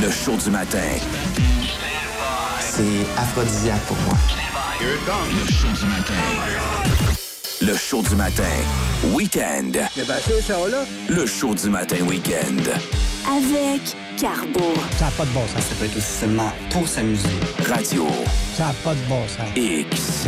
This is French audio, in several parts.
Le show du matin. C'est aphrodisiaque pour moi. Le show du matin. Le show du matin. Week-end. Le show du matin week-end. Avec Carbo. Ça n'a pas de bon sens. Ça peut être aussi seulement pour s'amuser. Radio Ça n'a pas de bon sens. X.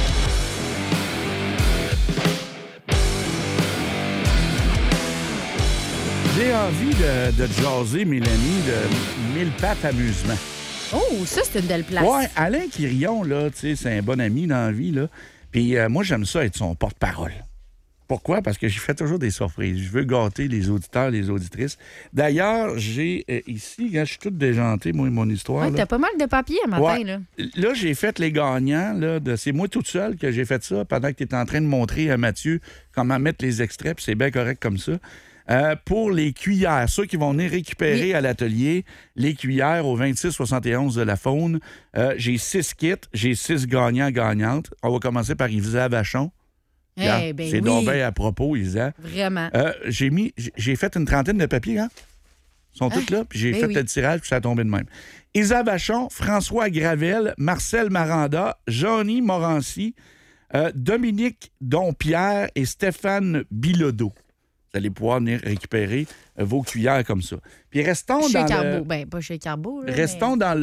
J'ai envie de jaser, Mélanie, de Mille Pattes Amusement. Oh, ça, c'est une belle place. Ouais, Alain Quirion, là, tu sais, c'est un bon ami dans la vie, là. Puis moi, j'aime ça être son porte-parole. Pourquoi? Parce que je fais toujours des surprises. Je veux gâter les auditeurs, les auditrices. D'ailleurs, j'ai ici, je suis tout déjanté, moi, mon histoire. Ouais, là. t'as pas mal de papier un matin, Ouais. là. Là, j'ai fait les gagnants. Là, c'est moi toute seule que j'ai fait ça pendant que tu étais en train de montrer à Mathieu comment mettre les extraits, puis c'est bien correct comme ça. Pour les cuillères, ceux qui vont venir récupérer à l'atelier les cuillères au 2671 de la Faune, j'ai 6 kits, j'ai 6 gagnants-gagnantes. On va commencer par Isa Vachon. Eh ben C'est oui. donc bien à propos, Isa. Vraiment. J'ai fait une trentaine de papiers, hein? Ils sont tous là, puis j'ai ben fait oui. le tirage, puis ça a tombé de même. Isa Vachon, François Gravel, Marcel Maranda, Johnny Morancy, Dominique Dompierre et Stéphane Bilodeau. Vous allez pouvoir venir récupérer vos cuillères comme ça. Puis restons Chez dans Carbo. le... Ben, pas chez Carbo, là, Restons dans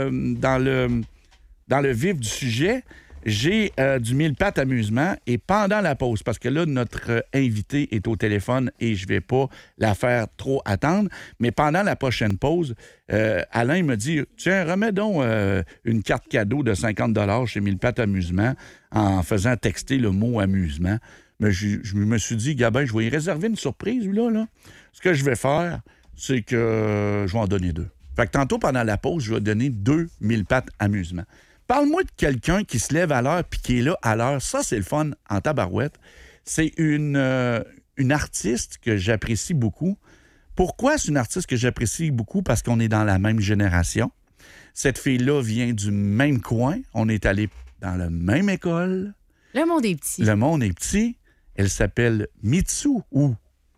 le vif du sujet. J'ai du Mille Pattes Amusement et pendant la pause, parce que là, notre invité est au téléphone et je vais pas la faire trop attendre, mais pendant la prochaine pause, Alain me dit « Tiens, remets donc une carte cadeau de 50 $ chez Mille Pattes Amusement en faisant texter le mot « amusement ». Mais je me suis dit, Gabin, je vais y réserver une surprise, là. Ce que je vais faire, c'est que je vais en donner 2. Fait que tantôt, pendant la pause, je vais donner 2 Mille Pattes Amusement. Parle-moi de quelqu'un qui se lève à l'heure puis qui est là à l'heure. Ça, c'est le fun en tabarouette. C'est une artiste que j'apprécie beaucoup. Pourquoi c'est une artiste que j'apprécie beaucoup? Parce qu'on est dans la même génération. Cette fille-là vient du même coin. On est allé dans la même école. Le monde est petit. Le monde est petit. Elle s'appelle Mitsu ou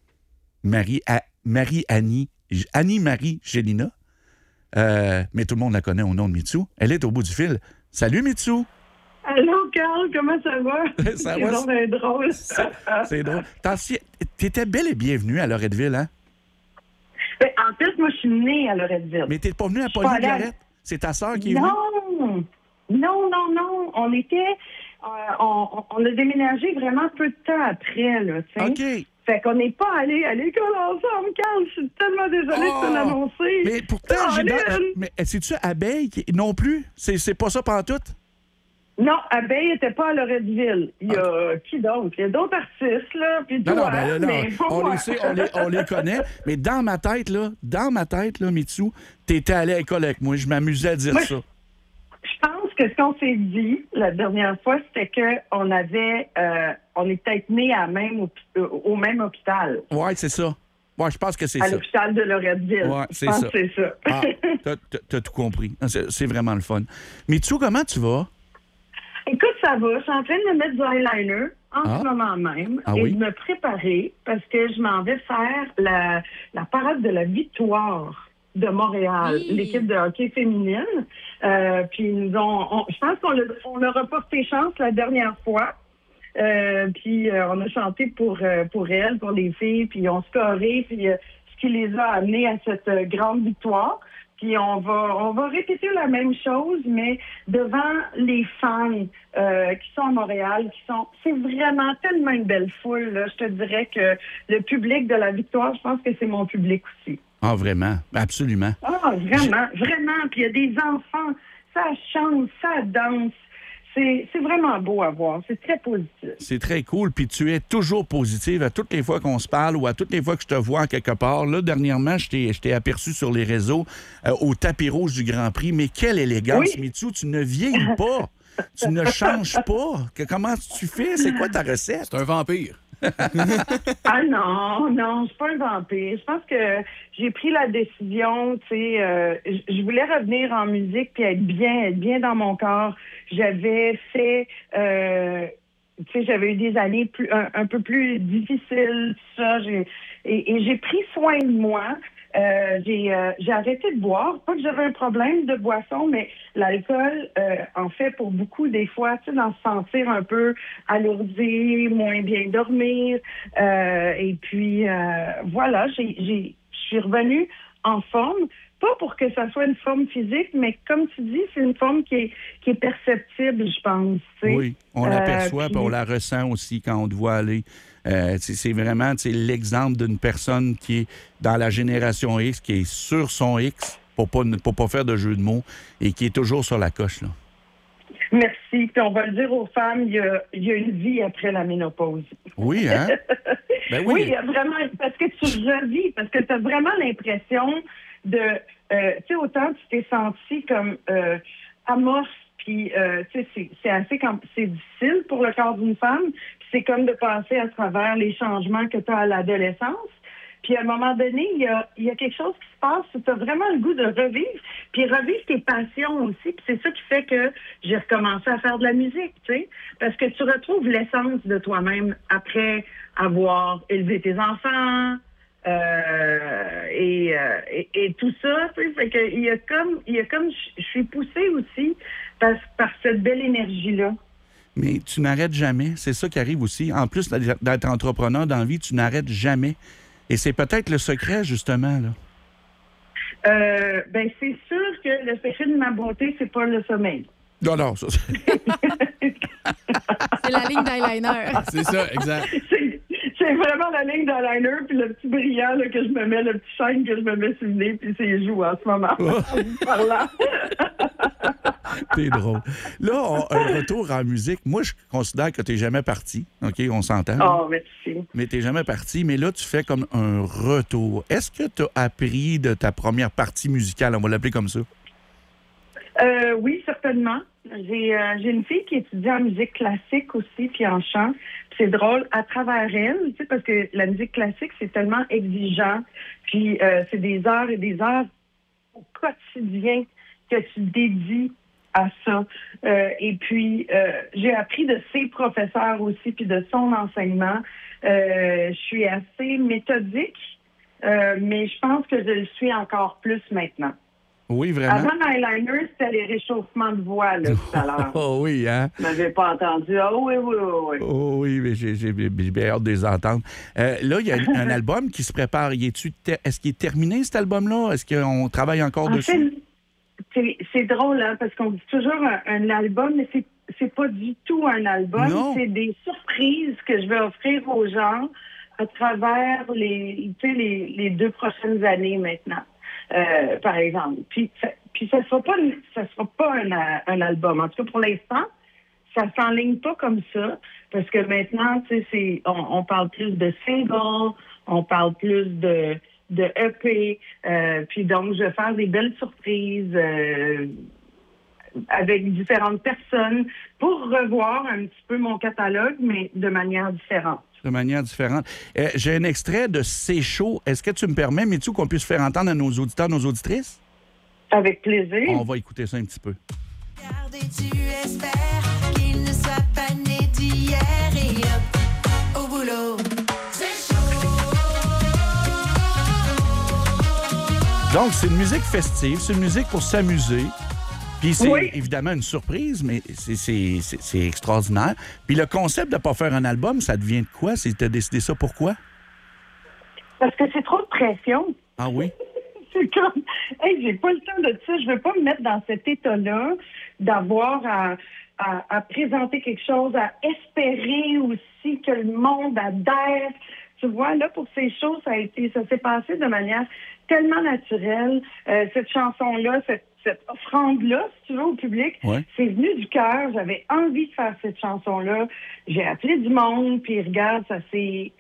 Annie-Marie Gélina. Mais tout le monde la connaît au nom de Mitsu. Elle est au bout du fil. Salut, Mitsu! Allô, Carl, comment ça va? Ça C'est va, donc bien drôle. C'est drôle. T'étais belle et bienvenue à Loretteville, hein? Ben, en fait, moi, je suis née à Loretteville. Mais t'es pas venue à suis pas allée à- Polygarette? C'est ta sœur qui est venue? Non. On était... on a déménagé vraiment peu de temps après, là, tu sais. OK. Fait qu'on n'est pas allé à l'école ensemble, Carl. Je suis tellement désolée de te l'annoncer. Mais pourtant, mais c'est-tu Abeille? Non plus? C'est pas ça pantoute? Non, Abeille n'était pas à Loretteville. Il y a qui d'autre? Il y a d'autres artistes, là, puis Non, toi, ben, non, mais pas on moi. les sait, on les connaît. Mais dans ma tête, là, Mitsu, t'étais allé à l'école avec moi. Je m'amusais à dire Moi, ça. Je pense que ce qu'on s'est dit la dernière fois, c'était qu'on avait, on est peut-être nés au même hôpital, Ouais, c'est ça. Ouais, je pense que c'est à ça. l'hôpital de Loretteville. Ouais, Je c'est pense ça. que c'est ça. Ah, t'as tout compris. C'est vraiment le fun. Mitsu, comment tu vas? Écoute, ça va. Je suis en train de me mettre du eyeliner en ce moment même et oui? de me préparer parce que je m'en vais faire la parade de la victoire de Montréal, Oui. l'équipe de hockey féminine. Puis je pense qu'on leur a porté chance la dernière fois. Puis on a chanté pour elles, pour les filles, puis on scoré, puis ce qui les a amenées à cette grande victoire. Puis on va répéter la même chose, mais devant les fans qui sont à Montréal, c'est vraiment tellement une belle foule. Là. Je te dirais que le public de la victoire, je pense que c'est mon public aussi. Ah, vraiment? Absolument. Ah, vraiment. Puis il y a des enfants, ça chante, ça danse. C'est vraiment beau à voir. C'est très positif. C'est très cool. Puis tu es toujours positive à toutes les fois qu'on se parle ou à toutes les fois que je te vois en quelque part. Là, dernièrement, je t'ai aperçu sur les réseaux au tapis rouge du Grand Prix. Mais quelle élégance, Oui. Mitsu. Tu ne vieillis pas. Tu ne changes pas. Comment tu fais? C'est quoi ta recette? C'est un vampire. Ah non, je suis pas un vampire. Je pense que j'ai pris la décision, tu sais, je voulais revenir en musique puis être bien dans mon corps. J'avais fait, tu sais, j'avais eu des années un peu plus difficiles, tout ça. Et j'ai pris soin de moi. j'ai arrêté de boire. Pas que j'avais un problème de boisson, mais l'alcool, en fait, pour beaucoup, des fois, tu sais, d'en se sentir un peu alourdi, moins bien dormir. Et puis, voilà, je suis revenue en forme. Pas pour que ça soit une forme physique, mais comme tu dis, c'est une forme qui est perceptible, je pense. T'sais. Oui, on l'aperçoit et on la ressent aussi quand on te voit aller. C'est vraiment l'exemple d'une personne qui est dans la génération X, qui est sur son X, pour pas faire de jeu de mots, et qui est toujours sur la coche. Là. Merci. Puis on va le dire aux femmes, il y a une vie après la ménopause. Oui, hein? Ben oui, il y a vraiment, parce que tu revis, parce que tu as vraiment l'impression de, tu sais, autant tu t'es senti comme amorce, puis tu sais, c'est difficile pour le corps d'une femme, puis c'est comme de passer à travers les changements que tu as à l'adolescence. Puis à un moment donné, il y a quelque chose qui se passe où tu as vraiment le goût de revivre, puis revivre tes passions aussi. Puis c'est ça qui fait que j'ai recommencé à faire de la musique, tu sais, parce que tu retrouves l'essence de toi-même après avoir élevé tes enfants et tout ça. Tu sais, fait que il y a comme je suis poussée aussi par cette belle énergie-là. Mais tu n'arrêtes jamais. C'est ça qui arrive aussi. En plus d'être entrepreneur dans la vie, tu n'arrêtes jamais. Et c'est peut-être le secret, justement, là. Ben, c'est sûr que le secret de ma beauté, c'est pas le sommeil. Non, ça... C'est la ligne d'eyeliner. C'est ça, exact. C'est vraiment la ligne d'eyeliner, puis le petit brillant là, que je me mets, le petit shine que je me mets sur le nez, puis c'est les joues en ce moment. Par là. T'es drôle. Là, un retour en musique. Moi, je considère que t'es jamais parti. OK, on s'entend. Oh, merci. Mais t'es jamais parti. Mais là, tu fais comme un retour. Est-ce que tu as appris de ta première partie musicale? On va l'appeler comme ça. Oui, certainement. J'ai une fille qui étudie en musique classique aussi, puis en chant. Puis c'est drôle, à travers elle, tu sais, parce que la musique classique, c'est tellement exigeant. Puis c'est des heures et des heures au quotidien que tu dédies à ça. Et puis, j'ai appris de ses professeurs aussi, puis de son enseignement. Je suis assez méthodique, mais je pense que je le suis encore plus maintenant. Oui, vraiment. Avant l'eyeliner, c'était les réchauffements de voix, là, tout à l'heure. Oh oui, hein? Vous m'avez pas entendu. Ah oui. Oh oui, mais j'ai bien hâte de les entendre. Là, il y a un album qui se prépare. Est-ce qu'il est terminé, cet album-là? Est-ce qu'on travaille encore dessus? C'est drôle, hein, parce qu'on dit toujours un album, mais c'est pas du tout un album. Non. C'est des surprises que je vais offrir aux gens à travers les 2 prochaines années maintenant. Par exemple. Puis ça sera pas un album. En tout cas, pour l'instant, ça s'enligne pas comme ça, parce que maintenant, tu sais, on parle plus de singles, on parle plus de EP, puis donc je vais faire des belles surprises avec différentes personnes pour revoir un petit peu mon catalogue, mais de manière différente. De manière différente. J'ai un extrait de C'est chaud. Est-ce que tu me permets, Mithou, qu'on puisse faire entendre à nos auditeurs, nos auditrices? Avec plaisir. On va écouter ça un petit peu. Regarde et tu espères qu'il ne soit pas né d'hier et hop, au boulot. C'est chaud. Donc, c'est une musique festive, c'est une musique pour s'amuser. Puis c'est oui. Évidemment une surprise, mais c'est extraordinaire. Puis le concept de ne pas faire un album, ça devient de quoi? Tu as décidé ça pourquoi? Parce que c'est trop de pression. Ah oui? C'est comme, hey, j'ai pas le temps de ça. Je veux pas me mettre dans cet état-là d'avoir à présenter quelque chose, à espérer aussi que le monde adhère. Tu vois, là, pour ces choses, ça s'est passé de manière tellement naturelle. Cette chanson-là, cette offrande-là, si tu veux, au public, ouais. C'est venu du cœur. J'avais envie de faire cette chanson-là. J'ai appelé du monde, puis regarde, ça s'est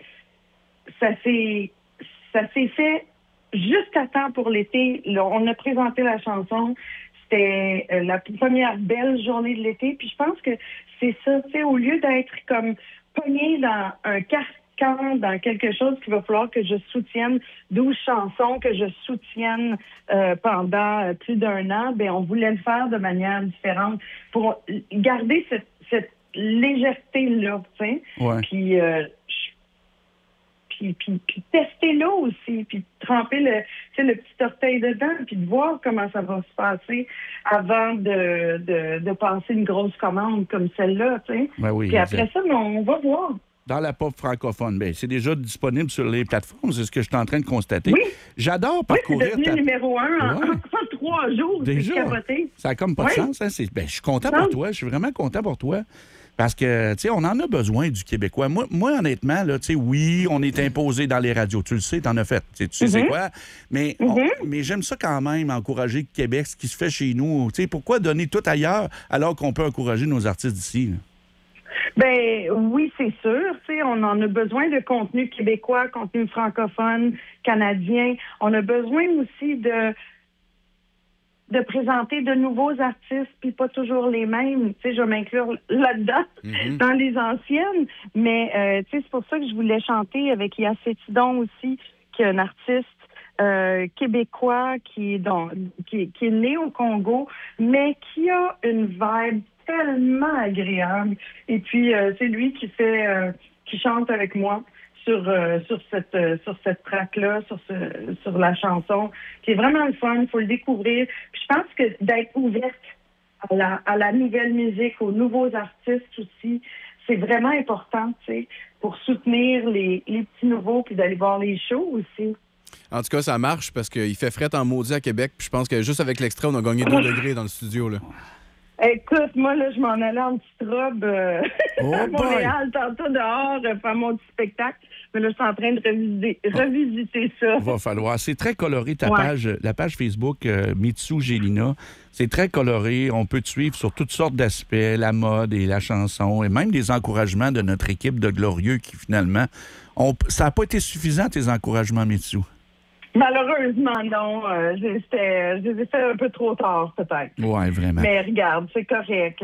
fait juste à temps pour l'été. Là, on a présenté la chanson. C'était la première belle journée de l'été. Puis je pense que c'est ça, tu sais, au lieu d'être comme pogné dans un carcan, dans quelque chose qu'il va falloir que je soutienne, 12 chansons que je soutienne pendant plus d'1 an, bien, on voulait le faire de manière différente pour garder cette légèreté-là, tu sais. Ouais. Puis puis tester l'eau aussi, puis tremper le petit orteil dedans, puis de voir comment ça va se passer avant de passer une grosse commande comme celle-là, tu sais. Ben oui, puis après ça, on va voir. Dans la pop francophone, bien, c'est déjà disponible sur les plateformes, c'est ce que je suis en train de constater. Oui. J'adore parcourir... c'est devenu numéro 1 en 3 jours. Déjà, c'est capoté. ça n'a comme pas de sens. Hein? Je suis content pour toi. Je suis vraiment content pour toi. Parce que, tu sais, on en a besoin du Québécois. Moi honnêtement, là, tu sais, oui, on est imposé dans les radios. Tu le sais, t'en as fait. Tu sais c'est quoi. Mais, mais j'aime ça quand même, encourager le Québec, ce qui se fait chez nous. Tu sais, pourquoi donner tout ailleurs alors qu'on peut encourager nos artistes d'ici, là? Ben oui, c'est sûr. Tu sais, on en a besoin de contenu québécois, contenu francophone, canadien. On a besoin aussi de présenter de nouveaux artistes, puis pas toujours les mêmes. Tu sais, je vais m'inclure là-dedans, dans les anciennes. Mais tu sais, c'est pour ça que je voulais chanter avec Yacé Tidon aussi, qui est un artiste québécois qui est né au Congo, mais qui a une vibe tellement agréable. Et puis, c'est lui qui chante avec moi sur cette track-là, sur la chanson, qui est vraiment le fun. Il faut le découvrir. Puis je pense que d'être ouverte à la nouvelle musique, aux nouveaux artistes aussi, c'est vraiment important, tu sais, pour soutenir les petits nouveaux, puis d'aller voir les shows aussi. En tout cas, ça marche parce qu'il fait fret en maudit à Québec. Puis je pense que juste avec l'extrait, on a gagné 2 degrés dans le studio, là. Écoute, moi, là, je m'en allais en petite robe à Montréal, tantôt dehors, faire mon petit spectacle. Mais là, je suis en train de revisiter ça. Va falloir. C'est très coloré, la page Facebook Mitsou Gélina. C'est très coloré. On peut te suivre sur toutes sortes d'aspects, la mode et la chanson, et même des encouragements de notre équipe de Glorieux qui, finalement, ça n'a pas été suffisant, tes encouragements, Mitsou. Malheureusement, non. Je les ai fait un peu trop tard, peut-être. Oui, vraiment. Mais regarde, c'est correct.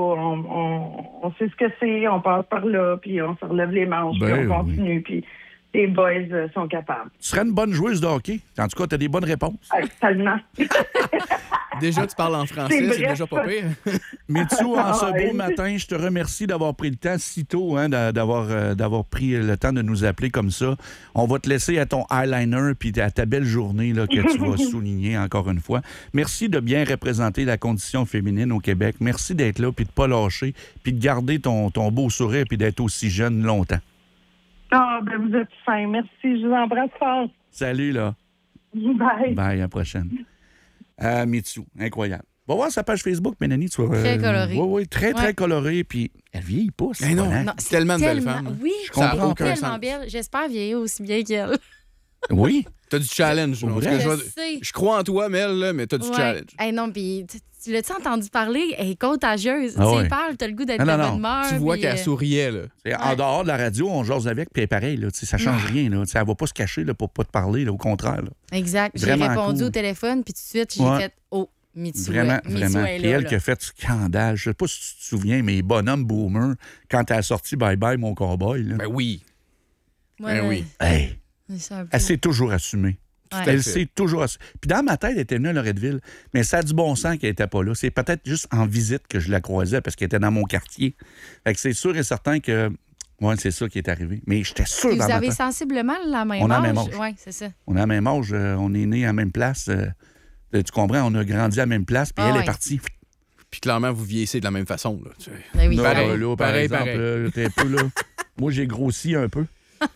On sait ce que c'est, on passe par là, puis on se relève les manches, puis on continue, puis les boys sont capables. Tu serais une bonne joueuse de hockey. En tout cas, tu as des bonnes réponses. Totalement. Déjà, tu parles en français, c'est déjà pas pire. Mitsou, en ce beau matin, je te remercie d'avoir pris le temps si tôt, hein, d'avoir pris le temps de nous appeler comme ça. On va te laisser à ton eyeliner puis à ta belle journée là, que tu vas souligner encore une fois. Merci de bien représenter la condition féminine au Québec. Merci d'être là puis de pas lâcher puis de garder ton beau sourire puis d'être aussi jeune longtemps. Ben vous êtes fin. Merci. Je vous embrasse fort. Salut, là. Bye. Bye, à la prochaine. Mitsou, incroyable. Va voir sa page Facebook, Mélanie. Tu vas, très colorée. Oui, très colorée. Puis elle vieillit pas. C'est non, c'est tellement de belles femmes. Oui, je comprends. tellement belle. J'espère vieillir aussi bien qu'elle. Oui. T'as du challenge. Je crois en toi, Mel, là, mais t'as du challenge. Hey, non, puis tu l'as-tu entendu parler? Elle est contagieuse. Ah, tu parles, t'as le goût d'être de bonne humeur. Tu vois qu'elle souriait, là. En dehors de la radio, on jase avec, puis pareil, là, ça change rien. Là, elle va pas se cacher là, pour pas te parler, là, au contraire. Là. Exact. J'ai vraiment répondu cool. au téléphone, puis tout de suite, j'ai fait « Oh, Mitsou. Vraiment. Mitsou est Puis là, elle qui a fait scandale. Je sais pas si tu te souviens, mais Bonhomme Boomer, quand elle a sorti Bye Bye, mon cowboy. Là. Ben oui. Ouais, oui. Hey, elle s'est toujours assumée. Ouais. Elle s'est toujours assumée. Puis dans ma tête, elle était venue à Loretteville, mais ça a du bon sens qu'elle n'était pas là. C'est peut-être juste en visite que je la croisais parce qu'elle était dans mon quartier. Fait que c'est sûr et certain que... Oui, c'est ça qui est arrivé. Mais j'étais sûr dans ma tête. Vous avez sensiblement la même âge? On a la même âge. Oui, c'est ça. On a la même âge. On est nés à la même place. Tu comprends? On a grandi à la même place, puis elle est partie. Puis clairement, vous vieillissez de la même façon. Là. Ben oui, non, pareil. Là, par exemple, t'es un peu là. Moi, j'ai grossi un peu.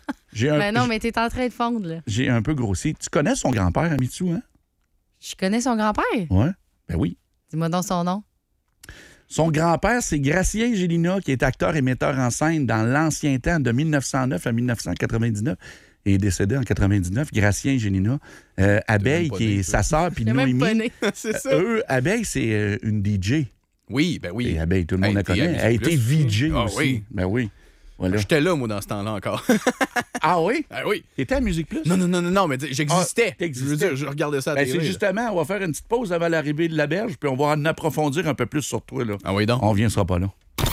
Mais t'es en train de fondre, là. J'ai un peu grossi. Tu connais son grand-père, Mitsou, hein? Je connais son grand-père? Oui. Ben oui. Dis-moi donc son nom. Son grand-père, c'est Gracien Gélina, qui est acteur et metteur en scène dans l'ancien temps, de 1909 à 1999. Et est décédé en 99. Gracien Gélina. Abeille, qui est sa sœur, puis Noémie. C'est ça. Abeille, c'est une DJ. Oui, ben oui. Et Abeille, tout le monde la connaît. Elle a été VJ aussi. Oui. Ben oui. Voilà. J'étais là, moi, dans ce temps-là encore. Ah oui? Ah oui. T'étais à Musique Plus? Non, mais j'existais. T'existais. Je veux dire, je regardais ça à la télé. C'est justement, on va faire une petite pause avant l'arrivée de la berge, puis on va en approfondir un peu plus sur toi. Là. Ah oui, donc. On ne sera pas là.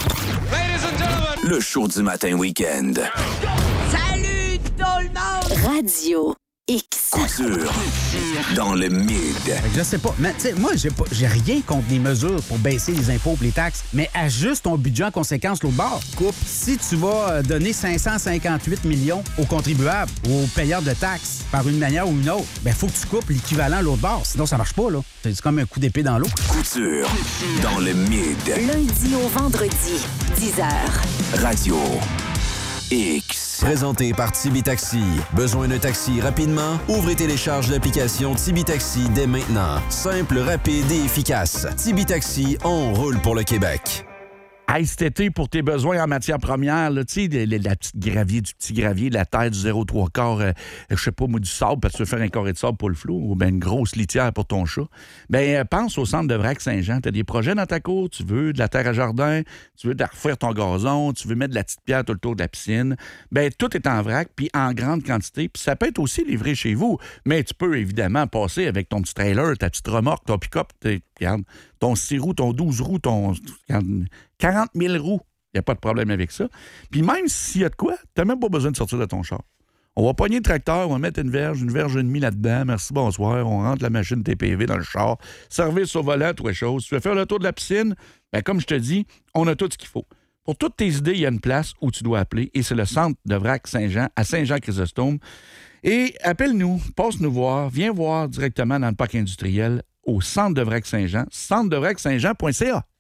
Le show du matin week-end. Radio X. Couture. Dans le mid. Je sais pas. Mais tu sais, moi, j'ai rien contre les mesures pour baisser les impôts et les taxes, mais ajuste ton budget en conséquence l'autre bord. Coupe. Si tu vas donner 558 millions aux contribuables ou aux payeurs de taxes par une manière ou une autre, ben faut que tu coupes l'équivalent l'autre bord. Sinon, ça marche pas, là. C'est comme un coup d'épée dans l'eau. Couture. Dans le mid. Lundi au vendredi, 10h. Radio X. Présenté par Tibi Taxi. Besoin d'un taxi rapidement? Ouvrez et télécharge l'application Tibi Taxi dès maintenant. Simple, rapide et efficace. Tibi Taxi, on roule pour le Québec. Hey, cet été, pour tes besoins en matière première, tu sais, la petite gravier, du petit gravier, de la terre du 0,3, je sais pas, moi, du sable, parce que tu veux faire un carré de sable pour le flou, ou bien une grosse litière pour ton chat. Bien, pense au centre de Vrac Saint-Jean. Tu as des projets dans ta cour, tu veux de la terre à jardin, tu veux refaire ton gazon, tu veux mettre de la petite pierre tout le tour de la piscine. Bien, tout est en vrac, puis en grande quantité. Puis ça peut être aussi livré chez vous, mais tu peux évidemment passer avec ton petit trailer, ta petite remorque, ton pick-up, regarde, ton 6 roues, ton 12 roues, ton 40 000 roues. Il n'y a pas de problème avec ça. Puis même s'il y a de quoi, tu n'as même pas besoin de sortir de ton char. On va pogner le tracteur, on va mettre une verge et demie là-dedans. Merci, bonsoir. On rentre la machine TPV dans le char. Service au volant, toutes les choses. Tu veux faire le tour de la piscine? Bien, comme je te dis, on a tout ce qu'il faut. Pour toutes tes idées, il y a une place où tu dois appeler et c'est le centre de Vrac Saint-Jean à Saint-Jean-Chrysostome. Et appelle-nous, passe-nous voir, viens voir directement dans le parc industriel au centre de Vrac Saint-Jean, centre-de-vrac-saint-jean.ca.